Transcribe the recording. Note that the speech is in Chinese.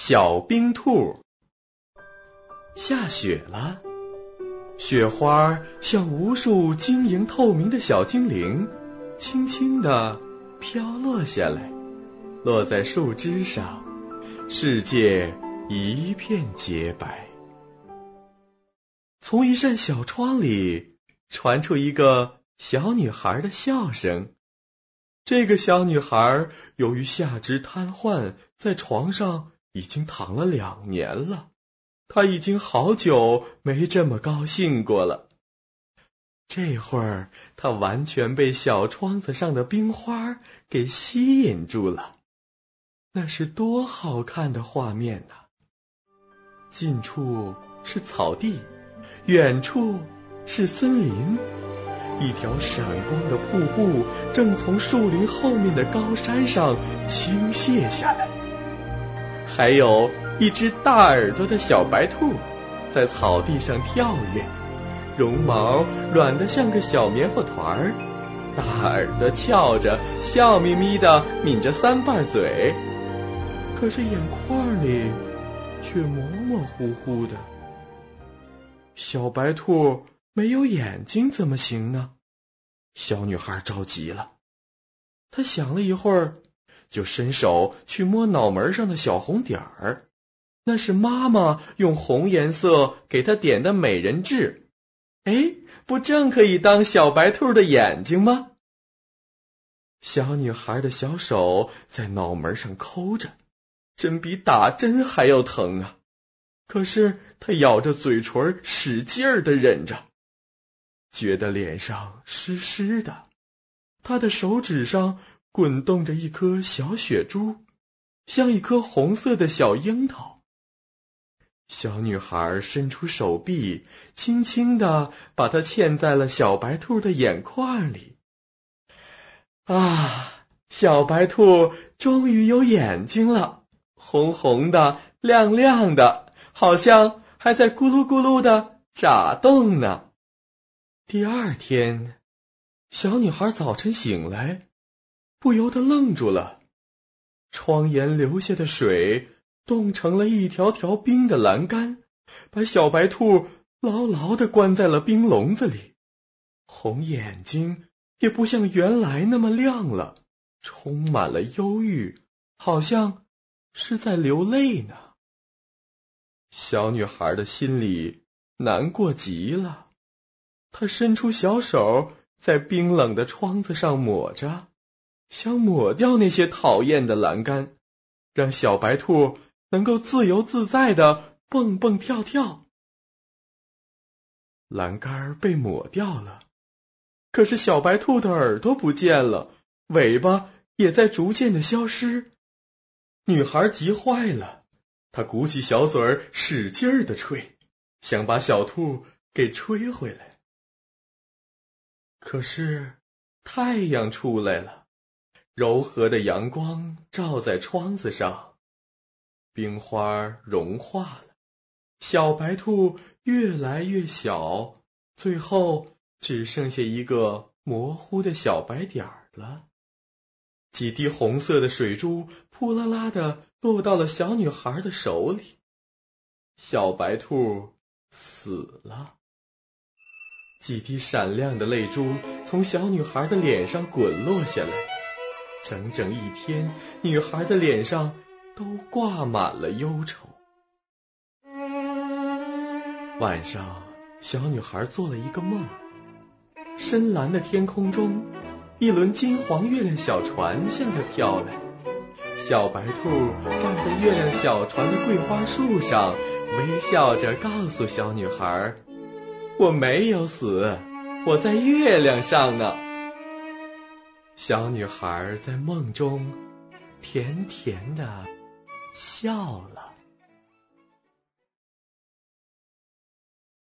小冰兔。下雪了，雪花像无数晶莹透明的小精灵，轻轻地飘落下来，落在树枝上，世界一片洁白。从一扇小窗里传出一个小女孩的笑声。这个小女孩由于下肢瘫痪，在床上已经躺了2年了。她已经好久没这么高兴过了。这会儿，她完全被小窗子上的冰花给吸引住了。那是多好看的画面啊！近处是草地，远处是森林。一条闪光的瀑布正从树林后面的高山上倾泻下来，还有一只大耳朵的小白兔在草地上跳跃，绒毛软得像个小棉花团，大耳朵翘着，笑眯眯地抿着3瓣嘴，可是眼眶里却模模糊糊的。小白兔没有眼睛怎么行呢？小女孩着急了，她想了一会儿，就伸手去摸脑门上的小红点儿，那是妈妈用红颜色给她点的美人痣。哎，不正可以当小白兔的眼睛吗？小女孩的小手在脑门上抠着，真比打针还要疼啊！可是她咬着嘴唇，使劲儿地忍着，觉得脸上湿湿的。她的手指上滚动着一颗小雪珠，像一颗红色的小樱桃。小女孩伸出手臂，轻轻地把它嵌在了小白兔的眼眶里。啊，小白兔终于有眼睛了，红红的，亮亮的，好像还在咕噜咕噜的眨动呢。第2天，小女孩早晨醒来，不由得愣住了。窗沿流下的水冻成了一条条冰的栏杆，把小白兔牢牢地关在了冰笼子里。红眼睛也不像原来那么亮了，充满了忧郁，好像是在流泪呢。小女孩的心里难过极了，她伸出小手在冰冷的窗子上抹着，想抹掉那些讨厌的栏杆，让小白兔能够自由自在地蹦蹦跳跳。栏杆被抹掉了，可是小白兔的耳朵不见了，尾巴也在逐渐的消失。女孩急坏了，她鼓起小嘴儿，使劲儿地吹，想把小兔给吹回来。可是太阳出来了，柔和的阳光照在窗子上，冰花融化了，小白兔越来越小，最后只剩下一个模糊的小白点儿了。几滴红色的水珠扑啦啦地落到了小女孩的手里，小白兔死了。几滴闪亮的泪珠从小女孩的脸上滚落下来，整整1天，女孩的脸上都挂满了忧愁。晚上，小女孩做了一个梦，深蓝的天空中，一轮金黄月亮小船向她飘来，小白兔站在月亮小船的桂花树上，微笑着告诉小女孩，我没有死，我在月亮上呢。小女孩在梦中甜甜地笑了。